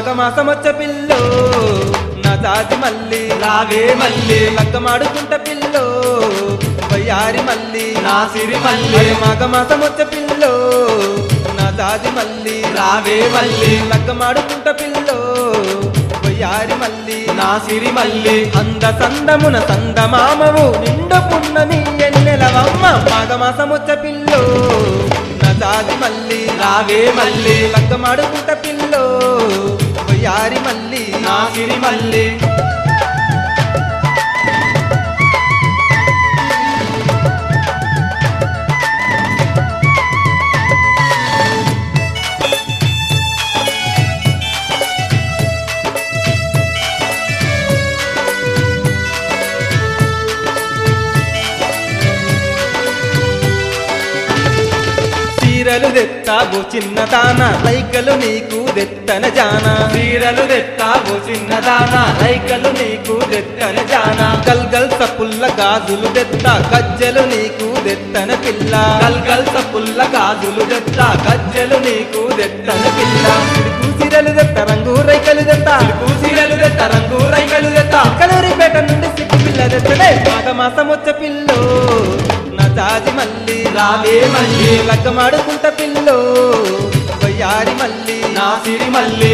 మాఘమాసమొచ్చ pillow నా జాజి మల్లి రావే మల్లి లగ్గమాడుకుంట పిల్లో వయ్యారి మల్లి నా సిరి మల్లి మాఘమాసమొచ్చ పిల్లో నా జాజి మల్లి రావే మల్లి లగ్గమాడుకుంట పిల్లో వయ్యారి మల్లి నా సిరి మల్లి అంద సందమున సందమామవు నిండు పున్నమి ఎన్నెలవమ్మ మాఘమాసమొచ్చ పిల్లో నా జాజి మల్లి రావే మల్లి లగ్గమాడుకుంట పిల్లో వయ్యారి మల్లి నా సిరి మల్లి చీరలు తెత్తావు చిన్నదాన లైకలు నీకు దెత్తన జానా చీరలు తెత్తావు చిన్నదాన రైకలు నీకు దెత్తన జాన గల్గల్ సపుల్ల గాజులు దెత్త గజ్జెలు నీకు దెత్తన పిల్ల గల్గల్ సపుల్ల గాజులు దెత్త గజ్జెలు నీకు దెత్తన పిల్ల చీరలు దెత్త రంగు రైకలు దెత్త చీరలు దెత్త రంగు రైకలు దెత్త కలూరిపేట నుండి సిట్టి పిల్ల దెత్తనే మాఘమాసమొచ్చ పిల్లో నా జాజి మల్లి రావే మల్లి లగ్గమాడుకుంట పిల్లో వయ్యారి మల్లి నా సిరి మల్లి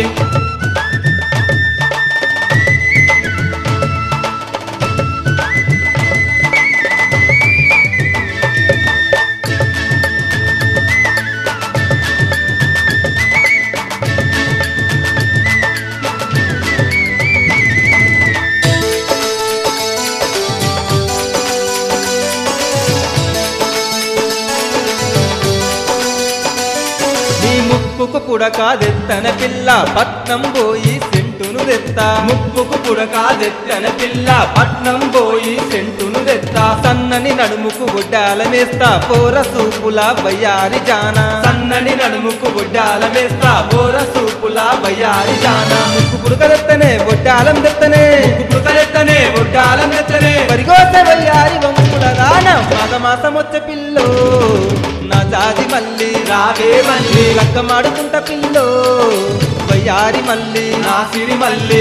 ముక్కుకు పుడక దెత్తన పిల్ల పట్నం పోయి సెంటును దెత్త ముక్కుకు పుడక దెత్తన పిల్ల పట్నం పోయి సెంటును దెత్త సన్నని నడుముకు ఒడ్డాలమేస్తా పోర సూపుల వయ్యారి జానా సన్నని నడుముకు బొడ్డాల వేస్తా బోర సూపుల బయ్యారి జాన ముక్కు పుడక దెత్తనే ఒడ్డాలం దెత్తనే పుడకలెత్తనే బొడ్డాలం దెత్తనే పరిగోస వయ్యారి వంకుల దాన మాఘమాసమొచ్చ పిల్లో నా జాజి మల్లి రావే మల్లి లగ్గమాడుకుంట పిల్లో వయ్యారి మల్లి నా సిరి మల్లి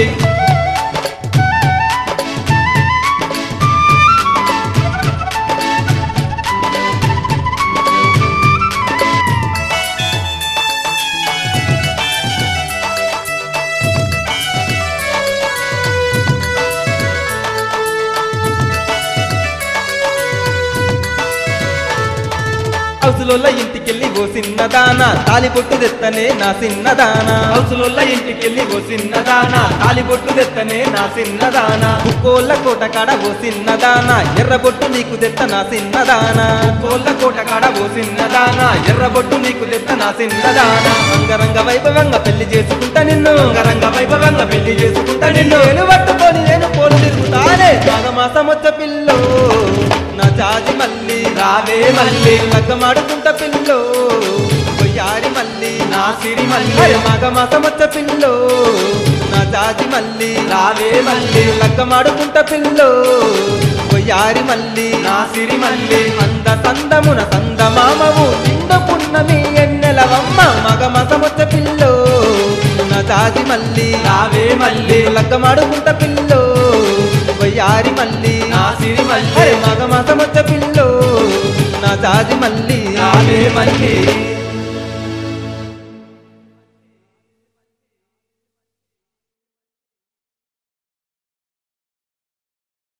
హౌసులోళ్ళ ఇంటికెళ్ళి ఓ సిన్నదానా తాలిపొట్టు దెత్తనే నా సిన్నదానా హౌసులోళ్ళ ఇంటికెళ్ళి ఓ సిన్నదాన తాలిబొట్టు దెత్తనే నా సిన్నదాన కోళ్ళ కోట కాడ ఓ సిన్నదానా ఎర్రబొట్టు నీకు దెత్త నా సిన్నదానా కోళ్ళ కోట కాడ ఓ సిన్నదాన ఎర్రబొట్టు నీకు దెత్త నా సిన్నదాన అంగరంగ వైభవంగా పెళ్లి చేసుకుంటా నిన్ను రంగ వైభవంగా పెళ్లి చేసుకుంటా నిన్ను నేను పట్టుకొని నేను పోలు తిరుగుతానే మాఘమాసమొచ్చ పిల్లో నా జాజి మల్లి రావే మల్లి లగ్గమాడుకుంట పిల్లో వయ్యారి మల్లి నా సిరి మల్లి మాఘమాసమొచ్చ పిల్లో నా జాజి మల్లి రావే మల్లి లగ్గమాడుకుంట పిల్లో వయ్యారి మల్లి నా సిరి మల్లి అంద సందమున సందమామవు నిండు పున్నమి ఎన్నెలవమ్మ మగమసమొచ్చ పిల్లో నా జాజి మల్లి రావే మల్లి లగ్గమాడుకుంట పిల్లో వయ్యారి మల్లి నా సిరి మల్లి మగమసమొచ్చ పిల్లో నా జాజి మల్లి రావే మల్లి